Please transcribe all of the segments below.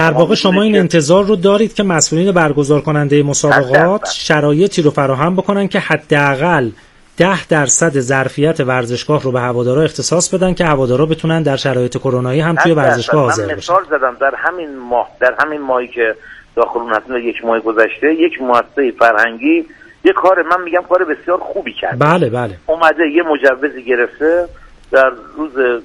در واقع شما این انتظار رو دارید که مسئولین برگزار کننده مسابقات شرایطی رو فراهم بکنن که حداقل 10% ظرفیت ورزشگاه رو به هوادارا اختصاص بدن که هوادارا بتونن در شرایط کرونایی هم توی ورزشگاه حاضر باشن. من مثال زدم در همین ماهی که داخل اون هستیم، یک ماه گذشته یک مؤسسه فرهنگی یک کار، من میگم کار بسیار خوبی کرد. بله. اومده یه مجوزی گرفته در روز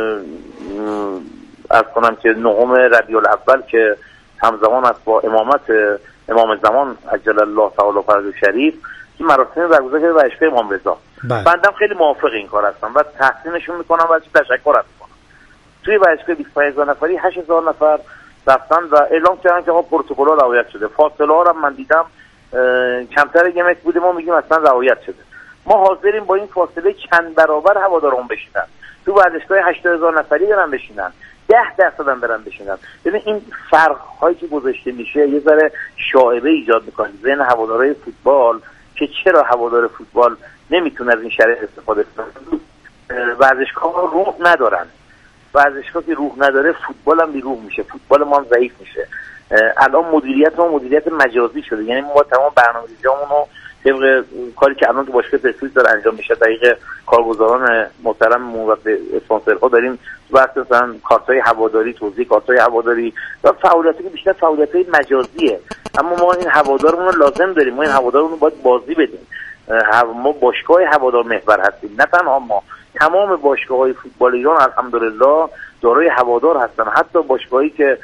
از کنم که 9 ربیع الاول که همزمان است با امامت امام زمان عجل الله تعالی فرجه شریف که مراسم برگزار کرده ورزشگاه امام رضا. بندم خیلی موافق این کار هستم و تحسینشون میکنم و تشکر میکنم. توی ورزشگاه 25000 نفری 8000 نفر رفتن و اعلام کردن که آقا پروتکل‌ها رعایت شده. فاصله ها رو من دیدم کمتر یک متر بوده، ما میگیم اصلا رعایت شده. ما حاضریم با این فاصله چند برابر هواداران بشینن. تو ورزشگاه 80000 نفری برن بشینن، 10% هم برن بشینن. ببین این فرق هایی که گذاشته میشه یه ذره شائبه ایجاد میکنه ذهن هوادارهای فوتبال که چرا هوادار فوتبال نمیتونه از این شرایط استفاده کنه. ورزشگاه روح ندارن. ورزشگاه که روح نداره فوتبال هم بیروح میشه، فوتبال ما هم ضعیف میشه. الان مدیریت ما مدیریت مجازی شده، یعنی ما تمام برنامه‌ریزیامون رو طبق کاری که الان تو باشگاه پرسپولیس داره انجام میشه دقیق کارگزاران محترم و اسپانسرها داریم وقت مثلا کارت‌های هواداری، توزیع کارت‌های هواداری و فعالیتی که بیشتر فعالیت‌های مجازیه، اما ما این هوادارمون رو لازم داریم، ما این هوادارمون رو باید بازی بدیم. ما باشگاه هوادار محور هستیم، نه تنها ما، تمام باشگاه‌های فوتبال ایران الحمدلله دارای هوادار هستن. حتی باشگاهایی که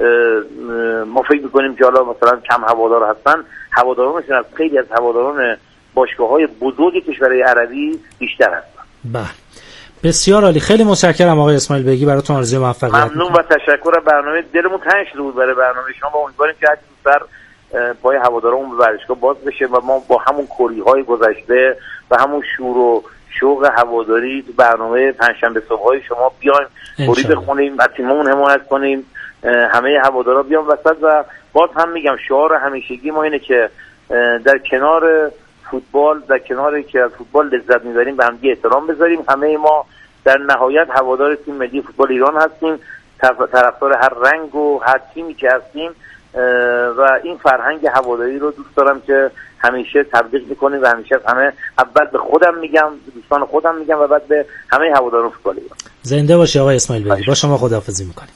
ما فکر می‌کنیم که حالا مثلا کم هوادار هستن، هوادارانشون از خیلی از هواداران باشگاه‌های بزرگ کشورهای عربی بیشتر هستن. بله، بسیار عالی. خیلی متشکرم آقای اسماعیل بیگی، براتون آرزوی موفقیت. ممنون و تشکر. برنامه دلمون تنگ شده بود برای برنامه شما و امیدواریم که هر پای هوادارمون به ورزشگاه باز بشه و ما با همون کری‌های گذشته و همون شور و شوق هواداری تو برنامه پنجشنبه صبح‌های شما بیایم کری بخونیم، از تیممون حمایت کنیم، همه هوادارا بیان وسط. و باز هم میگم شعار همیشگی ما اینه که در کنار فوتبال، در کناری که از فوتبال لذت میبریم به همدیگه احترام بذاریم. همه ما در نهایت هوادار تیم ملی فوتبال ایران هستیم، طرفدار هر رنگ و هر تیمی که هستیم و این فرهنگ هواداری رو دوست دارم که همیشه تبلیغ میکنیم و همیشه همه، اول به خودم میگم، دوستان خودم میگم و بعد به همه هواداران فوتبال ایران. زنده باشی آقای اسماعیل بیگی. با شما خداحافظی میکنیم.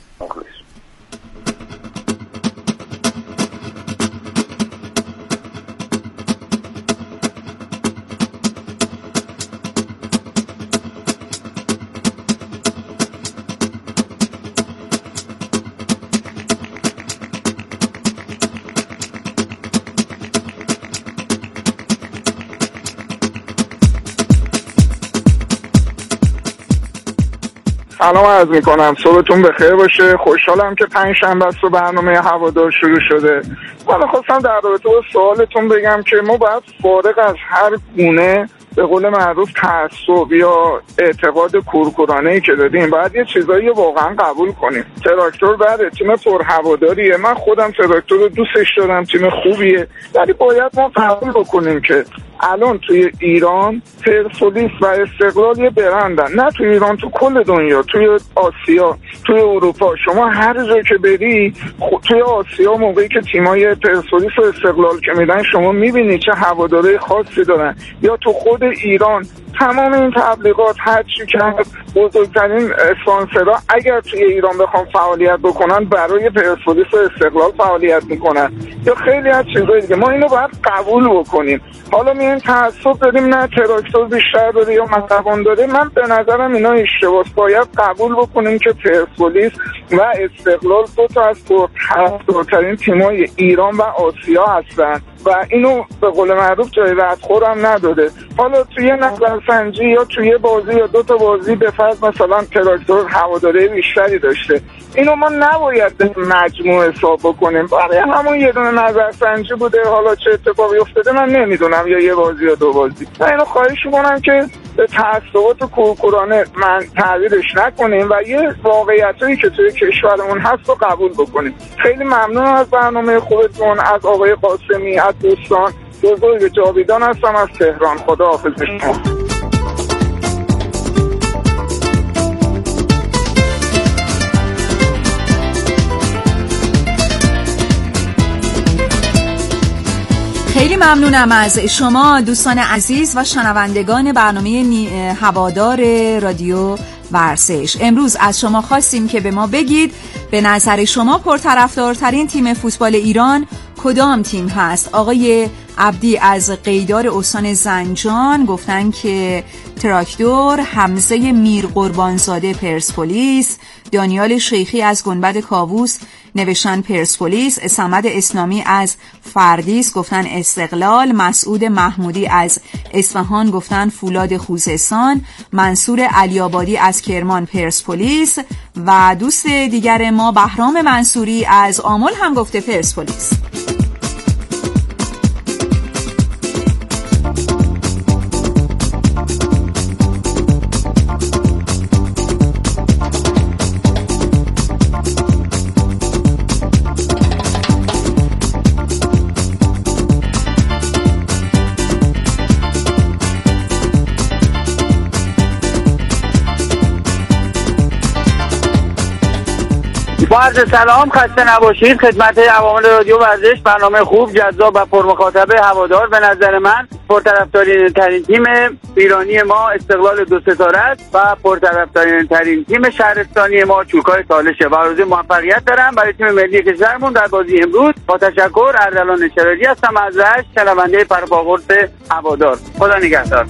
سلام عرض میکنم، صبحتون بخیر باشه. خوشحالم که پنجشنبه است و برنامه هوادار شروع شده. من خواستم در رابطه با سوالتون بگم که ما باید فارغ از هر گونه به قول معروف تعصب یا اعتقاد کورکورانه‌ای که دادیم باید یه چیزایی واقعا قبول کنیم. تراکتور بله، تیم پر هواداریه، من خودم تراکتور رو دوستش دارم، تیم خوبیه، ولی باید ما قبول بکنیم که الان توی ایران پرسپولیس و استقلال یه برندن، نه توی ایران، تو کل دنیا، توی آسیا، توی اروپا. شما هر جا که بری توی آسیا موقعی که تیمای پرسپولیس و استقلال که میدن شما میبینی چه هواداری خاصی دارن. یا تو خود ایران تمام این تبلیغات هرچی که بزرگترین اسپانسرها اگر توی ایران بخوام فعالیت بکنن برای پرسپولیس و استقلال فعالیت میکنن یا خیلی از چیزهای دیگه. ما اینو باید قبول بکنیم. حالا میایم تعصب داریم، نه تراکتور بیشتر داره یا مطبان داره، من به نظرم اینا اشتباهه. باید قبول بکنیم که پرسپولیس و استقلال دو تا از پرطرفدارترین تیمای ایران و آسیا هستن و اینو به قول معروف جای ردخور هم نداره. حالا توی نظرسنجی یا توی بازی یا دو تا بازی به فرض مثلا تراکتور هواداری بیشتری داشته، اینو ما نباید به مجموع حساب بکنیم. برای همون یه دونه نظرسنجی بوده، حالا چه اتفاقی افتاده من نمیدونم، یا یه بازی یا دو بازی. من اینو خواهش می‌کنم که به تعصبات کورکورانه من تعبیرش نکنیم و یه واقعیتایی که توی کشورمون هست رو قبول بکنیم. خیلی ممنونم از برنامه خودتون، از آقای قاسمی، از دوستان. بزرگ جاویدان هستم از تهران. خداحافظ شما. خیلی ممنونم از شما دوستان عزیز و شنوندگان برنامه هوادار رادیو ورزش. امروز از شما خواستیم که به ما بگید به نظر شما پرطرفدارترین تیم فوتبال ایران کدام تیم هست؟ آقای عبدی از قیدار استان زنجان گفتن که تراکتور، حمزه میر قربانزاده پرسپولیس، دانیال شیخی از گنبد کاووس نوشتن پرسپولیس، صمد اسلامی از فردیس گفتن استقلال، مسعود محمودی از اصفهان گفتن فولاد خوزستان، منصور علی‌آبادی از کرمان پرسپولیس و دوست دیگر ما بهرام منصوری از آمل هم گفته پرسپولیس. با عرض سلام، خسته نباشید خدمت عوامل رادیو ورزش. برنامه خوب، جذاب و پرمخاطب هوادار. به نظر من پرطرفدارین ترین تیم ایرانی ما استقلال 2 ستاره است و پرطرفدارین ترین تیم شهرستانی ما چوکای تالشه و آرزوی موفقیت دارم برای تیم ملی کشورمون در بازی امروز. با تشکر، اردلان شراری هستم از رشت، شنونده پرپاقرص هوادار. خدا نگهدار.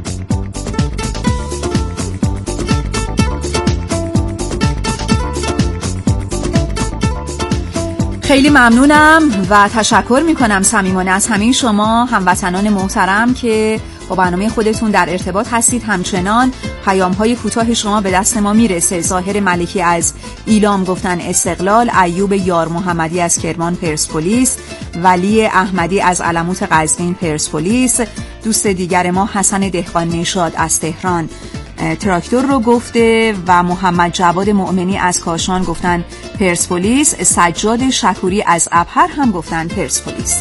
خیلی ممنونم و تشکر میکنم صمیمانه از همه شما هموطنان محترم که با برنامه خودتون در ارتباط هستید. همچنان پیام‌های کوتاه شما به دست ما میرسه. ظاهر ملکی از ایلام گفتن استقلال، ایوب یار محمدی از کرمان پرسپولیس، ولی احمدی از علموت قزوین پرسپولیس، دوست دیگر ما حسن دهقان نژاد از تهران تراکتور رو گفته و محمد جواد مؤمنی از کاشان گفتن پرسپولیس، سجاد شکوری از ابهر هم گفتن پرسپولیس.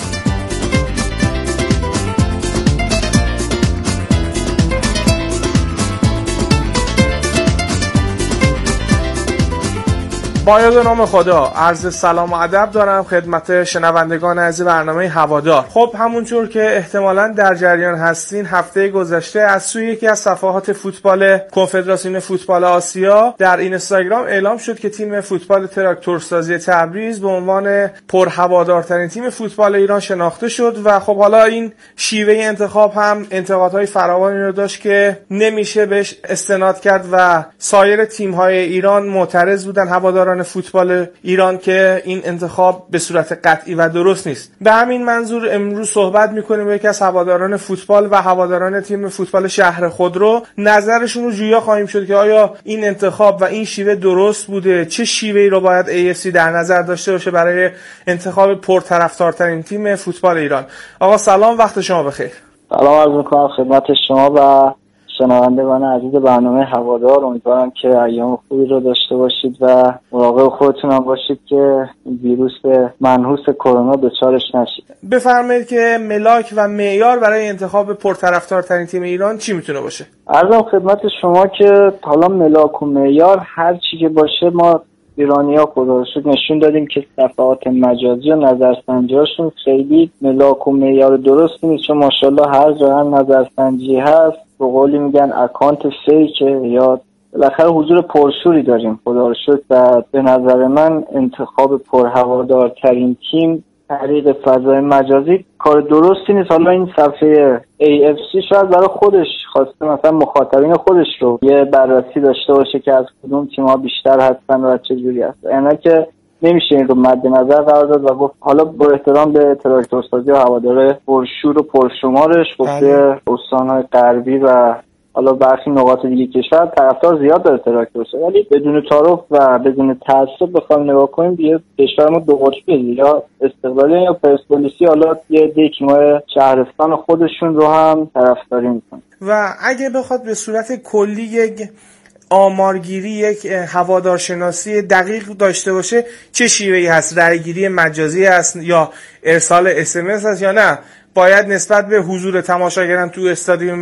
با یاد نام خدا عرض سلام و ادب دارم خدمت شنوندگان عزیز برنامه هوادار. خب همونطور که احتمالاً در جریان هستین، هفته گذشته از سوی یکی از صفحات فوتبال کنفدراسیون فوتبال آسیا در اینستاگرام اعلام شد که تیم فوتبال تراکتورسازی تبریز به عنوان پرهوادارترین تیم فوتبال ایران شناخته شد و خب حالا این شیوه انتخاب هم انتقادهای فراوانی رو داشت که نمیشه بهش استناد کرد و سایر تیم‌های ایران معترض بودن، هواداران فوتبال ایران، که این انتخاب به صورت قطعی و درست نیست. به همین منظور امروز صحبت می‌کنیم با یکی از هواداران فوتبال و هواداران تیم فوتبال شهر خودرو. نظرشون رو جویا خواهیم شد که آیا این انتخاب و این شیوه درست بوده، چه شیوهی رو باید AFC در نظر داشته باشه برای انتخاب پرطرفدارترین تیم فوتبال ایران. آقا سلام، وقت شما بخیر. سلام عرض می‌کنم خدمت شما و شنوندگان عزیز برنامه هوادار. امیدوارم که ایام خوبی رو داشته باشید و مراقب خودتون هم باشید که ویروس منحوس کرونا دچارش نشید. بفرمایید که ملاک و معیار برای انتخاب پرطرفدارترین تیم ایران چی میتونه باشه؟ عرضم خدمت شما که حالا ملاک و معیار هر چی که باشه، ما ایرانی‌ها خدا رو شکر نشون دادیم که صفحات مجازی و نظرسنجی‌هاشون خیلی ملاک و معیار درست نیست، چون ماشاءالله هر جا هم نظرسنجی هست به قولی میگن اکانت فیکه یا بالاخره حضور پرشوری داریم خدا رو شکر. و به نظر من انتخاب پرهوادارترین تیم طریق فضای مجازی کار درستی نیست. حالا این صفحه AFC شاید برای خودش خواسته مثلا مخاطبین خودش رو یه بررسی داشته باشه که از کدوم تیم‌ها بیشتر هستن و چه جوری هست، اینا که نمیشه این رو مد نظر قرار داد و گفت حالا با احترام به تراکتورسازی و هوادار پرشور و پرشمارش گفته استان‌های غربی و حالا برخی نقاط دیگه کشور طرفدار زیاد داره تراکتورسازی، ولی بدون تعارف و بدون تعصب بخوایم نگاه کنیم دیگه کشور ما دو قطبیه، یا استقلالی یا پرسپولیسی. حالا یه دیکمای شهرستان خودشون رو هم طرفداری میکنن. و اگه بخواد به صورت کلی یک آمارگیری، یک هوادارشناسی دقیق داشته باشه، چه شیوهی هست؟ رأیگیری مجازی هست یا ارسال SMS هست یا نه باید نسبت به حضور تماشاگران تو استادیوم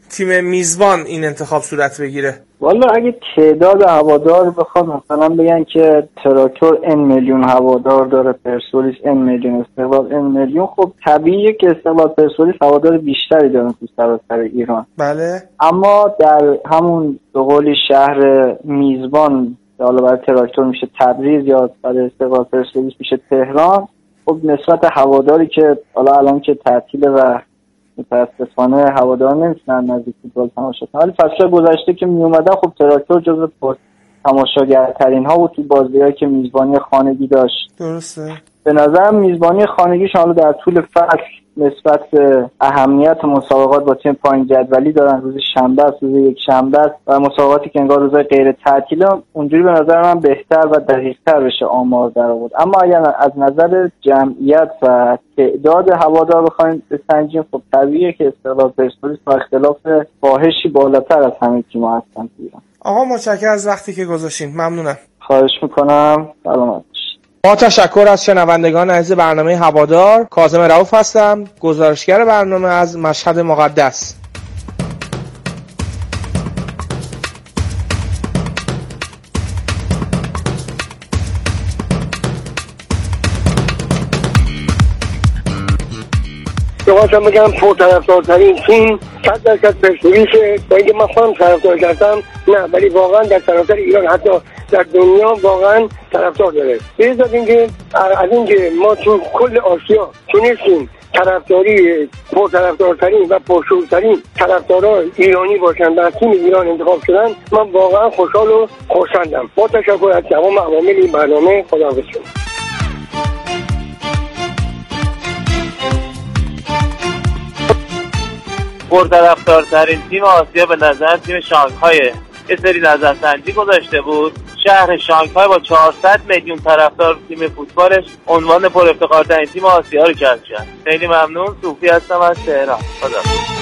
تیم میزبان این انتخاب صورت بگیره؟ والا اگه تعداد هوادار بخواد مثلا بگن که تراکتور n میلیون هوادار داره، پرسپولیس n میلیون، استقلال n میلیون، خب طبیعیه که استقلال پرسپولیس هوادار بیشتری دارن تو سراسر ایران. بله. اما در همون به قولی شهر میزبان، حالا برای تراکتور میشه تبریز یا برای استقلال پرسپولیس میشه تهران، خب نسبت هواداری که حالا الان که تعطیله و متاسفانه هوادار نمیتونن نزدیک فوتبال تماشا کنن، ولی فصل گذشته که می اومدن خب تراکتور جزو تماشاگرترین ها بود تو بازیایی که میزبانی خانگی داشت. درسته. به نظرم میزبانی خانگیش حالا در طول فصل نسبت به اهمیت مسابقات با تیم پایین جدولی دارن، روز شنبه است، روز یک شنبه است و مسابقاتی که انگار روزهای غیر تعطیله، اونجوری به نظر من بهتر و دقیق‌تر بشه آمار در آورد. اما اگر از نظر جمعیت و تعداد هوادار بخوایم بسنجیم، خب طبیعیه که استقلال پرسپولیس با اختلاف فاحشی بالاتر از همه تیم‌ها هستن ایران. آقا متشکرم از وقتی که گذاشتین. ممنونم. خواهش میکنم. سلامت. با تشکر از شنوندگان عزیز برنامه هوادار، کاظم رؤوف هستم، گزارشگر برنامه از مشهد مقدس. بخواستم بگم پرطرفدارترین تیم 100% پرسپولیسه. با اینکه من خودم طرفدار کردم نه، ولی واقعا در سراسر ایران حتی در دنیا واقعا طرفدار داره. به ازای اینکه از اینکه ما تو کل آسیا تونستیم طرفداری پرطرفدارترین و پرشورترین طرفداران ایرانی باشن و از تیم ایران انتخاب شدن، من واقعا خوشحال و خرسندم. با تشکر از تمام عوامل این برنامه. خداحافظ. پرطرفدارترین تیم آسیا به نظر تیم شانگهای یه سری نظرسنجی گذاشته بود. شهر شانگهای با 400 میلیون طرفدار تیم فوتبالش عنوان پرافتخارترین تیم آسیا رو کسب کرد. خیلی ممنون. صوفی هستم از تهران. خدا.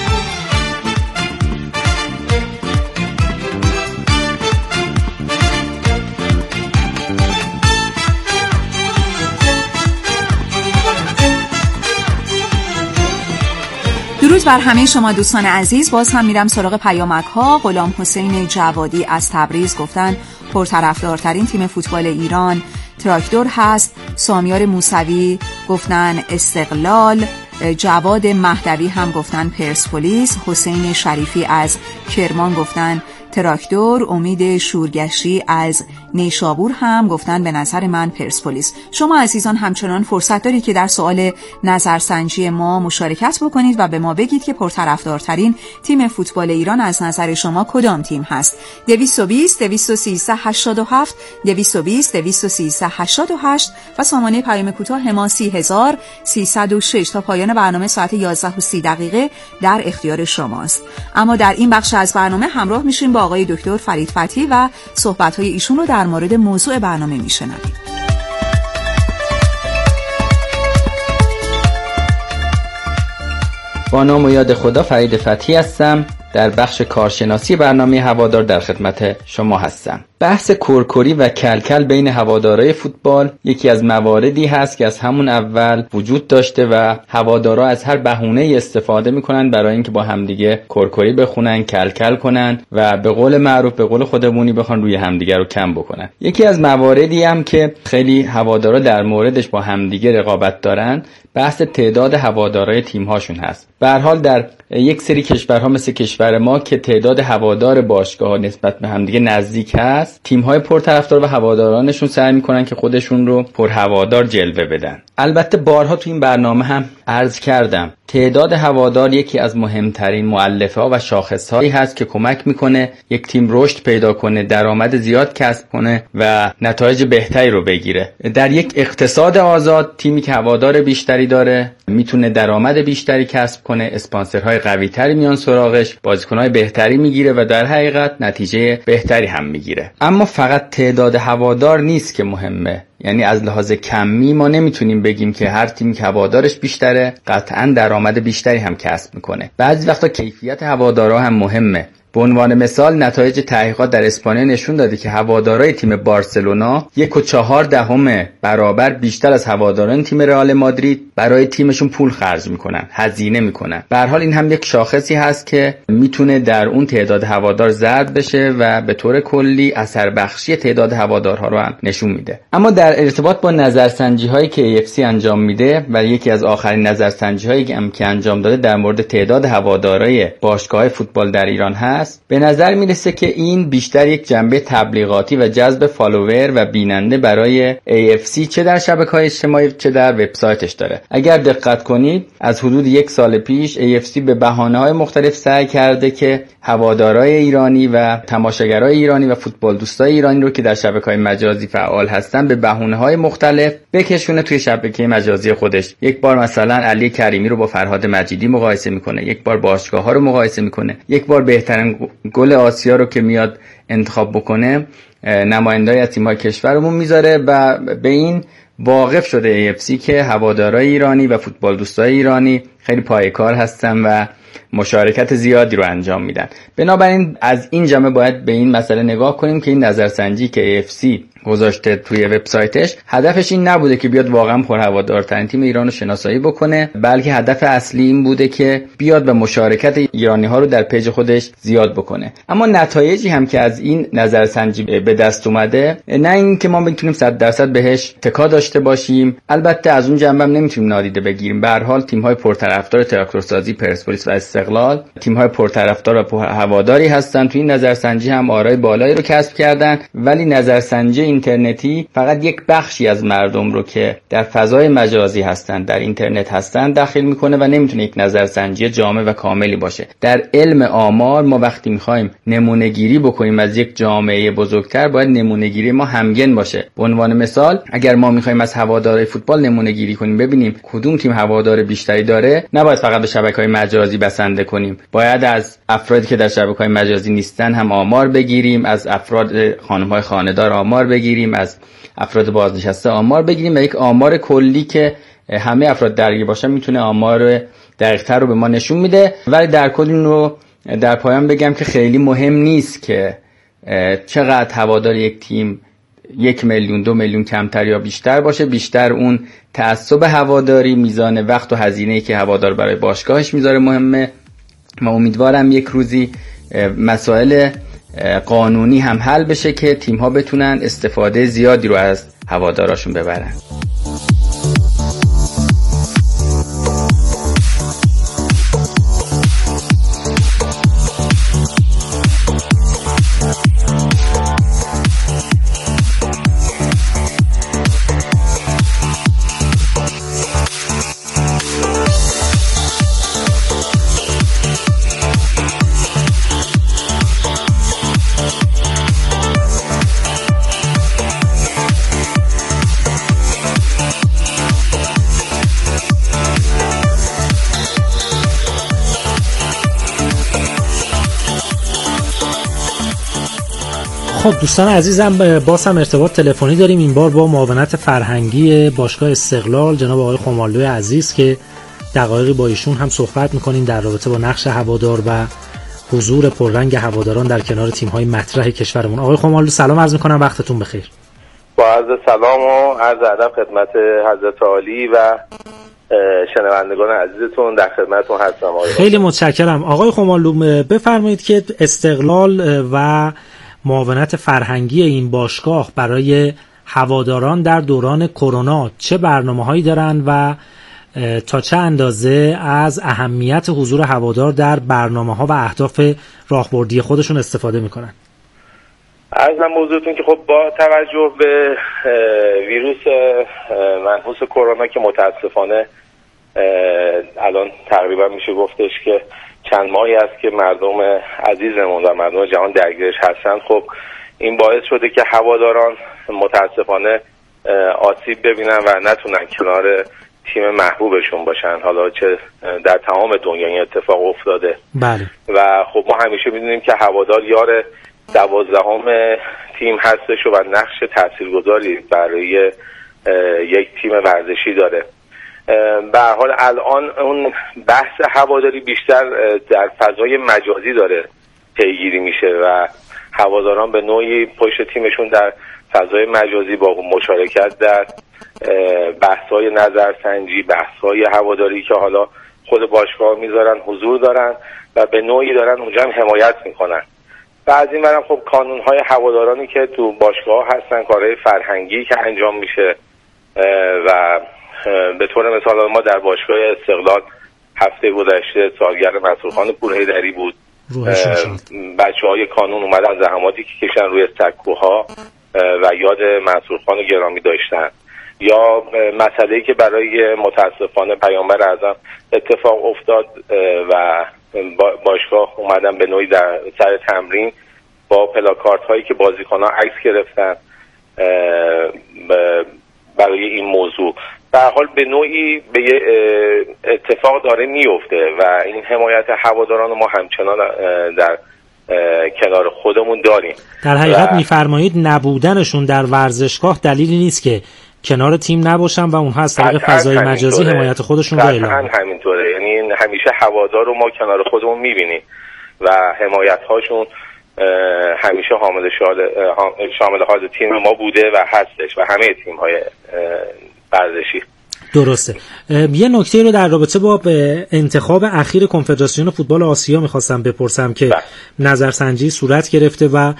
درود بر همه شما دوستان عزیز. باز هم میرم سراغ پیامک ها. غلام حسین جوادی از تبریز گفتن پرطرفدارترین تیم فوتبال ایران تراکتور هست. سامیار موسوی گفتن استقلال. جواد مهدوی هم گفتن پرسپولیس. حسین شریفی از کرمان گفتن تراکتور. امید شورگشی از نیشابور هم گفتن به نظر من پرسپولیس. شما عزیزان همچنان فرصت دارید که در سوال نظرسنجی ما مشارکت بکنید و به ما بگید که پرطرفدارترین تیم فوتبال ایران از نظر شما کدام تیم هست. 220 213 87 220 213 88 و سامانه پیام کوتاه ما 30306 تا پایان برنامه ساعت 11:30 در اختیار شماست. اما در این بخش از برنامه همراه میشیم با آقای دکتر فرید فتحی و صحبت‌های ایشون رو در مورد موضوع برنامه میشنویم. با نام و یاد خدا فرید فتحی هستم. در بخش کارشناسی برنامه هوادار در خدمت شما هستم. بحث کرکری و کلکل بین هوادارهای فوتبال یکی از مواردی هست که از همون اول وجود داشته و هوادارها از هر بهونه‌ای استفاده میکنن برای اینکه با همدیگه کرکری بخونن، کلکل کنن و به قول معروف، به قول خودمونی بخوان روی همدیگه رو کم بکنن. یکی از مواردی هم که خیلی هوادارها در موردش با همدیگه رقابت دارن، بحث تعداد هوادارهای تیم‌هاشون هست. به هر حال در یک سری کشورها مثل کشور ما که تعداد هوادار باشگاه‌ها نسبت به همدیگه نزدیک هست، تیم‌های پرطرفدار و هوادارانشون سعی می‌کنن که خودشون رو پرهوادار جلوه بدن. البته بارها تو این برنامه هم عرض کردم تعداد هوادار یکی از مهمترین مؤلفه‌ها و شاخص‌هایی هست که کمک می‌کنه یک تیم رشد پیدا کنه، درآمد زیاد کسب کنه و نتایج بهتری رو بگیره. در یک اقتصاد آزاد تیمی که هوادار بیشتری داره میتونه درآمد بیشتری کسب کنه، اسپانسرهای قوی‌تری میان سراغش، بازیکن‌های بهتری میگیره و در حقیقت نتیجه بهتری هم میگیره. اما فقط تعداد هوادار نیست که مهمه. یعنی از لحاظ کمی ما نمیتونیم بگیم که هر تیمی که هوادارش بیشتره قطعاً درآمد بیشتری هم کسب میکنه. بعضی وقتا کیفیت هوادارا هم مهمه. به عنوان مثال نتایج تحقیقات در اسپانیا نشون داده که هوادارهای تیم بارسلونا 1.4 برابر بیشتر از هواداران تیم رئال مادرید برای تیمشون پول خرج میکنن، هزینه میکنن. به هر حال این هم یک شاخصی هست که میتونه در اون تعداد هوادار ضرب بشه و به طور کلی اثر بخشی تعداد هوادارها رو هم نشون میده. اما در ارتباط با نظرسنجی هایی که AFC انجام میده و یکی از آخرین نظرسنجی هایی که انجام داده در مورد تعداد هوادارهای باشگاه فوتبال در ایران هست، به نظر میرسه که این بیشتر یک جنبه تبلیغاتی و جذب فالوور و بیننده برای AFC چه در شبکه‌های اجتماعی چه در وبسایتش داره. اگر دقت کنید از حدود 1 سال پیش AFC به بهانه‌های مختلف سعی کرده که هوادارهای ایرانی و تماشاگرای ایرانی و فوتبال دوستای ایرانی رو که در شبکه‌های مجازی فعال هستن به بهانه‌های مختلف بکشونه توی شبکه مجازی خودش. یک بار مثلا علی کریمی رو با فرهاد مجیدی مقایسه میکنه، یک بار باشگاه‌ها رو مقایسه میکنه، یک بار بهترین گل آسیا رو که میاد انتخاب بکنه نماینده‌ای از تیم‌های کشورمون میذاره و به این واقف شده AFC که هوادارهای ایرانی و فوتبال دوستای ایرانی خیلی پایه‌کار هستن و مشارکت زیادی رو انجام میدن. بنابراین از این جمله باید به این مسئله نگاه کنیم که این نظرسنجی که AFC گذاشته توی وبسایتش هدفش این نبوده که بیاد واقعا پرهوادارترین تیم ایران رو شناسایی بکنه، بلکه هدف اصلی این بوده که بیاد و مشارکت ایرانی‌ها رو در پیج خودش زیاد بکنه. اما نتایجی هم که از این نظرسنجی به دست اومده، نه این که ما بتونیم 100% بهش تکا داشته باشیم، البته از اون جنبه هم نمیتونیم نادیده بگیریم. به هر حال تیم‌های پرطرفدار تراکتورسازی، پرسپولیس و استقلال تیم‌های پرطرفدار و هواداری هستن. توی این نظرسنجی هم آرای بالایی رو کسب کردن، ولی نظرسنجی اینترنتی فقط یک بخشی از مردم رو که در فضای مجازی هستن، در اینترنت هستن داخل میکنه و نمیتونه یک نظرسنجی جامع و کاملی باشه. در علم آمار ما وقتی میخوایم نمونه گیری بکنیم از یک جامعه بزرگتر، باید نمونه گیری ما همگن باشه. به عنوان مثال اگر ما میخوایم از هوادارهای فوتبال نمونه گیری کنیم ببینیم کدوم تیم هوادار بیشتری داره، نباید فقط به شبکه‌های مجازی بسنده کنیم، باید از افرادی که در شبکه‌های مجازی نیستن هم آمار بگیریم، از افراد خانم‌های خانه‌دار آمار بگیریم، از افراد بازنشسته آمار بگیریم و یک آمار کلی که همه افراد درگیر باشن میتونه آمار دقیق‌تر رو به ما نشون میده. ولی در کل این رو در پایان بگم که خیلی مهم نیست که چقدر هوادار یک تیم 1 میلیون 2 میلیون کمتر یا بیشتر باشه، بیشتر اون تعصب هواداری، میزان وقت و هزینه‌ای که هوادار برای باشگاهش میذاره مهمه. ما امیدوارم یک روزی مسائل قانونی هم حل بشه که تیم‌ها بتونن استفاده زیادی رو از هواداراشون ببرن. خب دوستان عزیزم، باز هم ارتباط تلفنی داریم، این بار با معاونت فرهنگی باشگاه استقلال جناب آقای خمالو عزیز که دقایقی با ایشون هم صحبت می‌کنیم در رابطه با نقش هوادار و حضور پررنگ هواداران در کنار تیم‌های مطرح کشورمون. آقای خمالو سلام عرض می‌کنم، وقتتون بخیر. با عرض سلام و عرض ادب خدمت حضرت عالی و شنوندگان عزیزتون، در خدمتتون هستم. خیلی متشکرم. آقای خمالو بفرمایید که استقلال و معاونت فرهنگی این باشگاه برای هواداران در دوران کرونا چه برنامه‌هایی دارن و تا چه اندازه از اهمیت حضور هوادار در برنامه‌ها و اهداف راهبردی خودشون استفاده می‌کنن؟ عرضم موضوعتون که خب با توجه به ویروس منحوس کرونا که متاسفانه الان تقریبا میشه گفتش که چند ماهی است که مردم عزیزمون و مردم جهان درگیرش هستن، خب این باعث شده که هواداران متاسفانه آسیب ببینن و نتونن کنار تیم محبوبشون باشن، حالا چه در تمام دنیا این اتفاق افتاده. بله. و خب ما همیشه میدونیم که هوادار یار 12 تیم هستش و نقش تاثیرگذاری برای یک تیم ورزشی داره. به هر حال الان اون بحث هواداری بیشتر در فضای مجازی داره پیگیری میشه و هواداران به نوعی پشت تیمشون در فضای مجازی با مشارکت در بحث‌های نظرسنجی، بحث‌های هواداری که حالا خود باشگاه میذارن حضور دارن و به نوعی دارن اونجا هم حمایت میکنن. و از این برم خب کانون‌های هوادارانی که تو باشگاه هستن، کارهای فرهنگی که انجام میشه و به طور مثال ما در باشگاه استقلال هفته گذشته سالگرد منصورخان پورحیدری بود. بچه‌های کانون اومدن زحماتی که کشن روی سکوها و یاد منصورخان گرامی داشتن. یا مسئله‌ای که برای متاسفانه پیامبر اعظم اتفاق افتاد و باشگاه اومدن به نوعی در سر تمرین با پلاکارت هایی که بازیکن‌ها عکس گرفتن برای این موضوع. به هر حال به نوعی به یه اتفاق داره میفته و این حمایت هواداران ما همچنان در کنار خودمون داریم. در حقیقت میفرمایید نبودنشون در ورزشگاه دلیلی نیست که کنار تیم نباشن و اونها از طریق فضای مجازی حمایت خودشون رو اعلام کنن. همینطوره، یعنی همیشه هوادار رو ما کنار خودمون میبینیم و حمایت هاشون همیشه شامل حال تیم ما بوده و هستش و همه تیم های ورزشی. درسته. یه نکته رو در رابطه با انتخاب اخیر کنفدراسیون فوتبال آسیا میخواستم بپرسم که نظرسنجی صورت گرفته و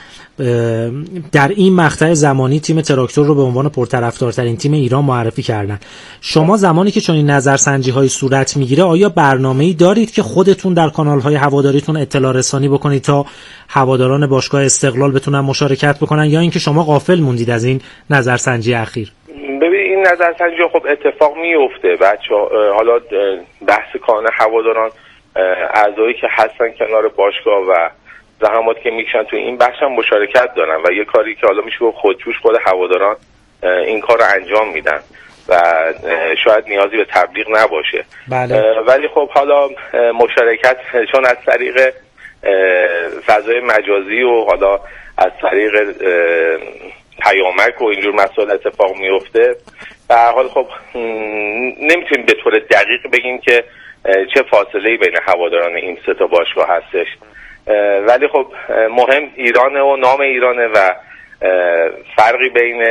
در این مقطع زمانی تیم تراکتور رو به عنوان پرطرفدارترین تیم ایران معرفی کردن. شما زمانی که چنین نظرسنجی های صورت میگیره آیا برنامه‌ای دارید که خودتون در کانال‌های هواداریتون اطلاع رسانی بکنید تا هواداران باشگاه استقلال بتونن مشارکت بکنن یا اینکه شما غافل موندید از این نظرسنجی اخیر؟ ببین این نظرسنجی خب اتفاق میفته بچه‌ها، حالا بحث کانون هواداران اعضایی که هستن کنار باشگاه و زحماتی که میکشن تو این بخش هم مشارکت دارن و یه کاری که حالا میشه خودجوش خود هواداران این کار رو انجام میدن و شاید نیازی به تبلیغ نباشه. بله. ولی خب حالا مشارکت چون از طریق فضای مجازی و حالا از طریق پیامک و اینجور مسائل اتفاق میفته، به هر حال خب نمیتونیم به طور دقیق بگیم که چه فاصله‌ای بین هواداران این سه تا باشگاه هستش، ولی خب مهم ایرانه و نام ایرانه و فرقی بین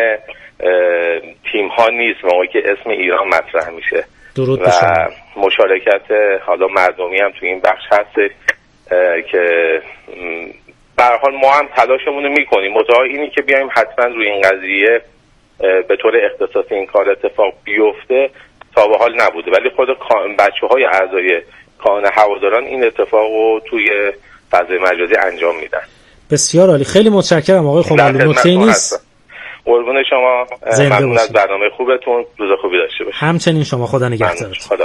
تیم ها نیست موقعی که اسم ایران مطرح میشه و مشارکت حالا مردمی هم تو این بخش هست که به هر حال ما هم تلاشمون رو میکنیم. متأ اینی که بیایم حتما روی این قضیه به طور اختصاصی این کار اتفاق بیفته تا به حال نبوده، ولی خود بچه‌های اعضای کانون هواداران این اتفاق رو توی فضای مجازی انجام میدن. بسیار عالی، خیلی متشکرم آقای خمالی. نکته نیست. قربون شما، ممنون از برنامه خوبتون، روز خوبی داشته باشید. همچنین شما، خدا نگهدارتون. خدا.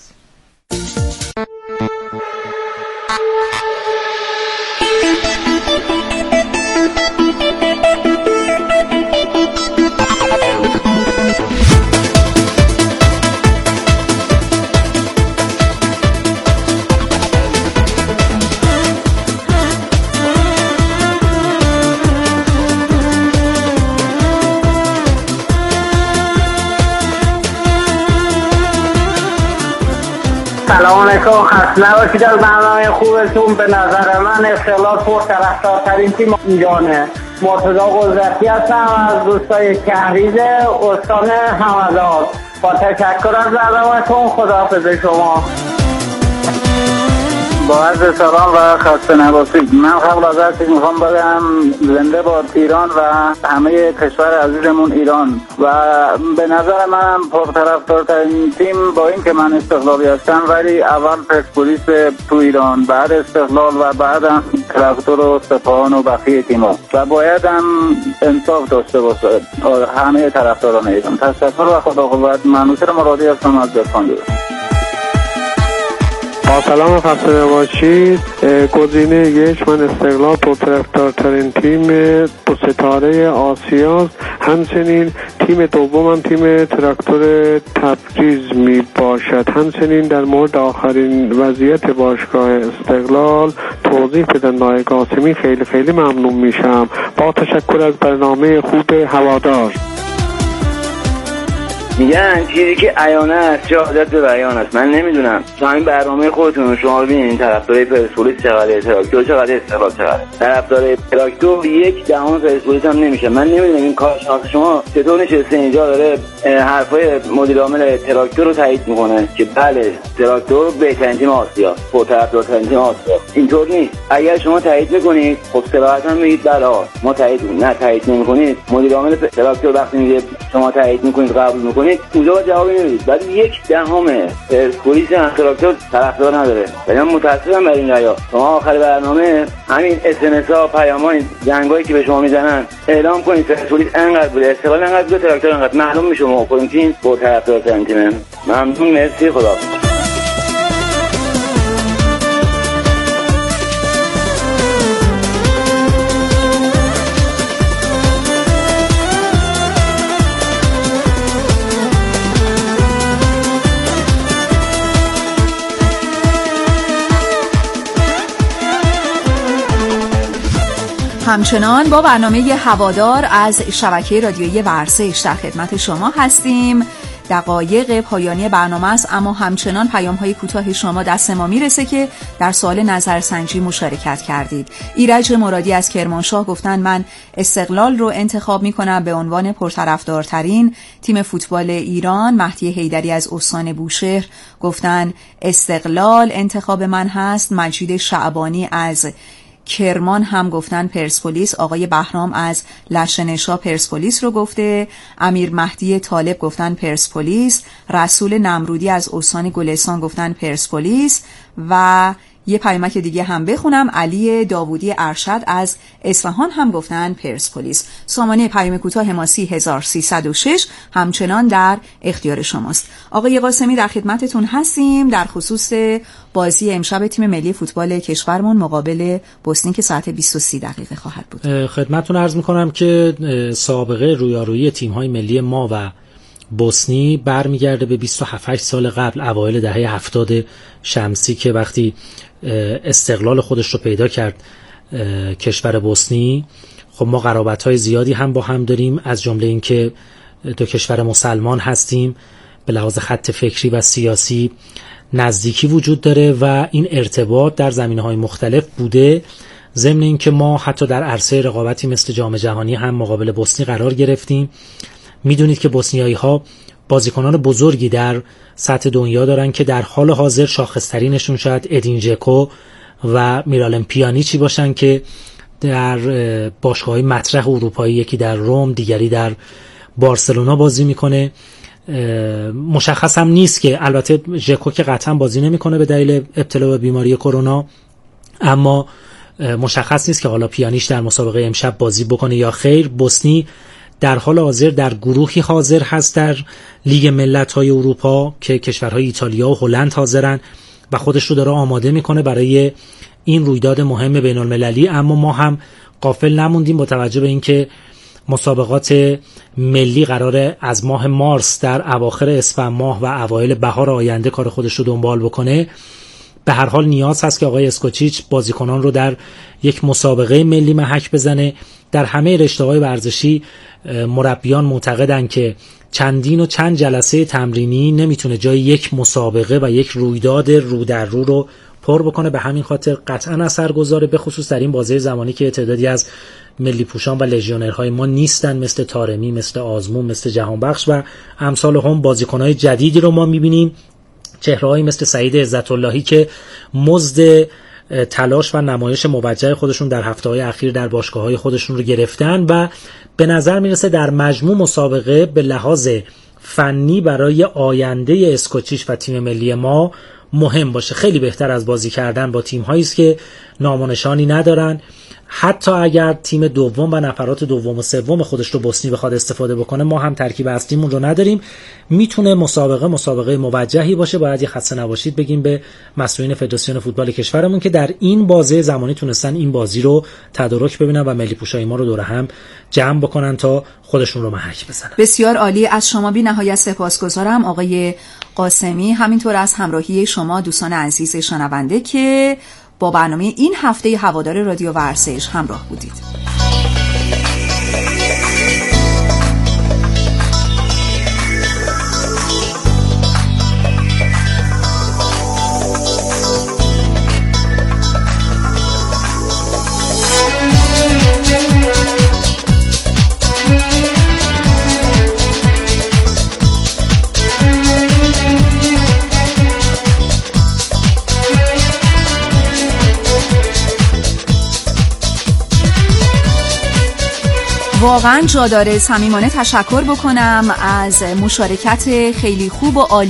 سلام علیکم، خسته نباشید از برنامه خوبتون. به نظر من استقلال پرطرفدارترین تیم ایرانه. مرتضی قدرتی هستم از دوستای کهریز استان همدان. با تشکر از برنامه‌تون، خداحافظ شما. با عرض سلام و خسته نباشید. من قبل از هر چیز میخوام بگم زنده باد ایران و همه کشور عزیزمون ایران و به نظر من پرطرفدارترین تیم با این که من استقلالی هستم ولی اول پرسپولیس تو ایران، بعد استقلال و بعد هم تراکتور و سپاهان و بقیه تیم‌ها و باید هم انصاف داشته باشه همه طرفداران ایران. تشکر و خدا قوت. منوچهر مرادی هستم از دفاندور. با سلام، خسته نباشید. گزینه یک، من استقلال پرطرفدارترین تیم دو ستاره آسیاست. همچنین تیم دومم تیم تراکتور تبریز می باشد. همچنین در مورد آخرین وضعیت باشگاه استقلال توضیح بدن نایب قاسمی. خیلی خیلی ممنون میشم. با تشکر از برنامه خوب هوادار. میگن چیزی که عیانه است چه عادت به بیان است. من نمیدونم تو همین برنامه خودتون شما ببینید طرفدار پرسپولیس چقدر، تراکتور چقدر، استقلال چقدر. طرفدار تراکتور 1/10 پرسپولیس هم نمیشه. من نمیدونم این کارشناس شما چطور نشسته اینجا داره حرفای مدیر عامل تراکتور رو تایید میکنه که بله تراکتور بهترین تیم آسیا، پرطرفدارترین تیم آسیا. اینطور نیست. اگر شما تایید میکنید خب صراحتا میگید بله ما تایید میکنیم، نه تایید نمیکنید مدیر عامل تراکتور وقتی میگه شما تایید میکنید قبول میکنید اونجا جواب نمیدید. بعد 1/10 پرسپولیس تراکتور طرفدار نداره. من متاسفم برای این رأی. شما آخر برنامه همین اس ها پیام‌ها جنگایی که به شما میزنن اعلام کنید پرسپولیس انقدر بوده، استقلال انقدر بوده، تراکتور انقدر. معلوم میشه ما خودمون تیم با طرفدارترین تیم. ممنون، مرسی، خدا. همچنان با برنامه هوادار از شبکه رادیویی ورزش در خدمت شما هستیم. دقایق پایانی برنامه است، اما همچنان پیام‌های کوتاه شما دست ما میرسه که در سوال نظرسنجی مشارکت کردید. ایرج مرادی از کرمانشاه گفتن من استقلال رو انتخاب میکنم به عنوان پرطرفدارترین تیم فوتبال ایران. مهدی حیدری از استان بوشهر گفتن استقلال انتخاب من هست. مجید شعبانی از کرمان هم گفتن پرسپولیس. آقای بهرام از لشنشا پرسپولیس رو گفته. امیر مهدی طالب گفتن پرسپولیس. رسول نمرودی از استان گلستان گفتن پرسپولیس. و یه پیامک دیگه هم بخونم، علی داوودی ارشد از اصفهان هم گفتن پرسپولیس. سامانه پیام کوتاه ما 3306 همچنان در اختیار شماست. آقای قاسمی در خدمتتون هستیم در خصوص بازی امشب تیم ملی فوتبال کشورمون مقابل بوسنی که ساعت 20:30 خواهد بود. خدمتتون عرض میکنم که سابقه رویارویی تیم‌های ملی ما و بوسنی برمیگرده به 27 سال قبل، اوایل دهه 70 شمسی که وقتی استقلال خودش رو پیدا کرد کشور بوسنی. خب ما قرابت‌های زیادی هم با هم داریم، از جمله این که دو کشور مسلمان هستیم، به لحاظ خط فکری و سیاسی نزدیکی وجود داره و این ارتباط در زمینه‌های مختلف بوده. ضمن این که ما حتی در عرصه رقابتی مثل جام جهانی هم مقابل بوسنی قرار گرفتیم. میدونید که بوسنیایی‌ها بازیکنان بزرگی در سطح دنیا دارن که در حال حاضر شاخص‌ترینشون شاید ادین ژکو و میرالم پیانیچی باشن که در باشگاه‌های مطرح اروپایی، یکی در روم دیگری در بارسلونا بازی میکنه. مشخص هم نیست که البته ژکو که قطعا بازی نمیکنه به دلیل ابتلا به بیماری کرونا، اما مشخص نیست که حالا پیانیچ در مسابقه امشب بازی بکنه یا خیر. بوسنی در حال حاضر در گروهی حاضر هست در لیگ ملت‌های اروپا که کشورهای ایتالیا و هلند حاضرن و خودش رو داره آماده میکنه برای این رویداد مهم بین‌المللی. اما ما هم غافل نموندیم با توجه به اینکه مسابقات ملی قراره از ماه مارس در اواخر اسفند ماه و اوایل بهار آینده کار خودش رو دنبال بکنه. به هر حال نیاز هست که آقای اسکوچیچ بازیکنان رو در یک مسابقه ملی محک بزنه. در همه رشته‌های ورزشی مربیان معتقدن که چندین و چند جلسه تمرینی نمیتونه جای یک مسابقه و یک رویداد رو در رو رو پر بکنه. به همین خاطر قطعا اثرگذاره، به خصوص در این بازه زمانی که تعدادی از ملی پوشان و لژیونرهای ما نیستن، مثل طارمی، مثل آزمون، مثل جهانبخش و امثال هم. بازیکن‌های جدیدی رو ما میبینیم، چهره‌هایی مثل سعید عزت‌اللهی که مزد تلاش و نمایش موجه خودشون در هفته‌های اخیر در باشگاه‌های خودشون رو گرفتن و به نظر میرسه در مجموع مسابقه به لحاظ فنی برای آینده اسکوچیچ و تیم ملی ما مهم باشه. خیلی بهتر از بازی کردن با تیم‌هایی است که نام و نشانی ندارن. حتی اگر تیم دوم و نفرات دوم و سوم خودش رو بوسنی بخواد استفاده بکنه، ما هم ترکیب اصلیمون رو نداریم. میتونه مسابقه موجهی باشه. باید یه خسته نباشید بگیم به مسئولین فدراسیون فوتبال کشورمون که در این بازه زمانی تونستن این بازی رو تدارک ببینن و ملی پوشای ما رو دور هم جمع بکنن تا خودشون رو محک بزنن. بسیار عالی، از شما بی نهایت سپاسگزارم آقای قاسمی، همینطور از همراهی شما دوستان عزیز شنونده که با برنامه این هفته هوادار رادیو ورزش همراه بودید. واقعا جا داره صمیمانه تشکر بکنم از مشارکت خیلی خوب و عالی